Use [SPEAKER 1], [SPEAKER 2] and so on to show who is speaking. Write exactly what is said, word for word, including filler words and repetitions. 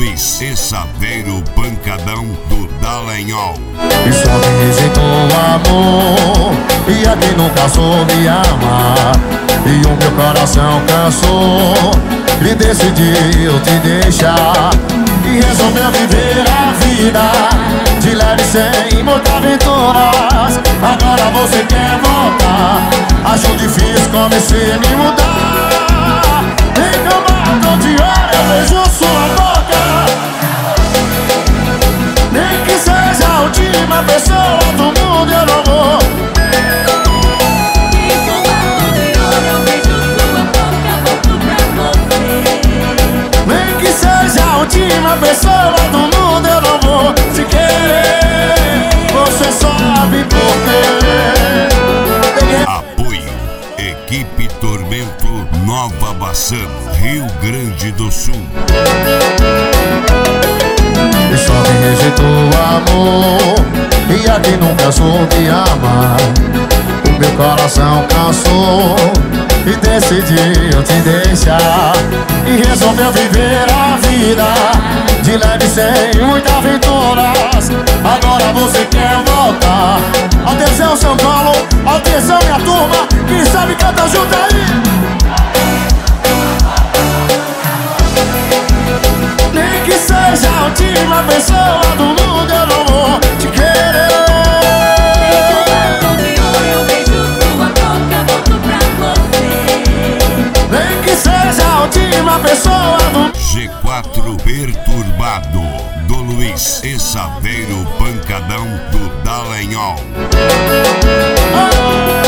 [SPEAKER 1] Luiz e Saveiro Pancadão do Dallagnol.
[SPEAKER 2] E só me rejeitou o amor, e a quem nunca soube amar. E o meu coração cansou e decidiu te deixar. E resolveu viver a vida de leve sem muitas aventuras. Agora você quer voltar, acho difícil, comecei a me mudar. Em cama tô de olho, eu vejo sua boca. Nem que seja a última pessoa do mundo, eu não vou.
[SPEAKER 3] Em cama tô de olho, eu vejo sua boca, volto pra você.
[SPEAKER 2] Nem que seja a última pessoa do mundo, eu não vou te querer. Você sabe por quê.
[SPEAKER 1] Apoio Equipe Tormento Nova Bassano, Rio Grande do Sul.
[SPEAKER 2] E só me rejeitou o amor, e a quem nunca soube amar. O meu coração cansou e decidiu te deixar. E resolveu viver a vida de leve sem muitas aventuras. Agora você quer voltar. Atenção São Paulo, atenção minha turma, quem sabe canta junto aí. Nem que seja a última pessoa do mundo, eu não vou te querer.
[SPEAKER 3] Em cama tô de olho, eu vejo sua boca, volto pra você.
[SPEAKER 2] Nem que seja a última pessoa do
[SPEAKER 1] G quatro Perturbado do Luiz e Saveiro Pancadão do Dallagnol.
[SPEAKER 2] mundo.